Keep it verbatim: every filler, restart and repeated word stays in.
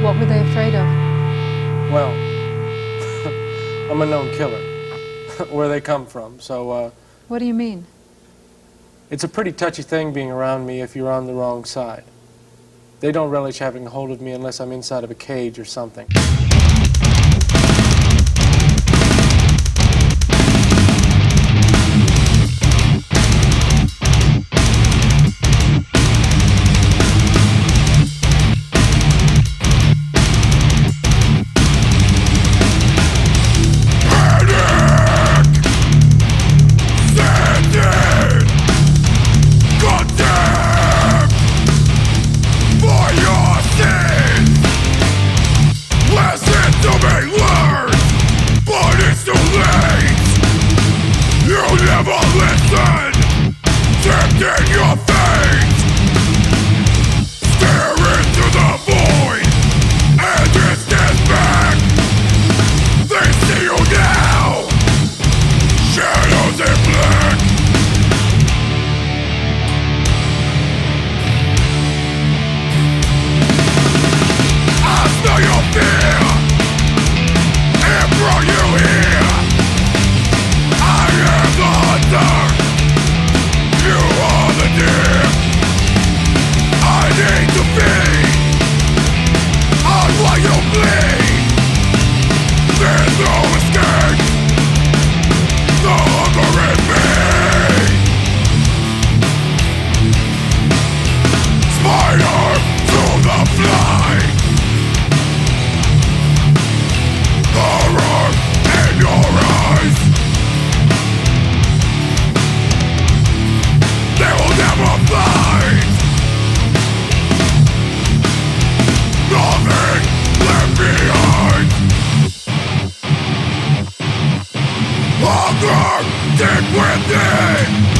What were they afraid of? Well, I'm a known killer. Where they come from, so, uh... What do you mean? It's a pretty touchy thing being around me if you're on the wrong side. They don't relish having a hold of me unless I'm inside of a cage or something. Hunger, deep within.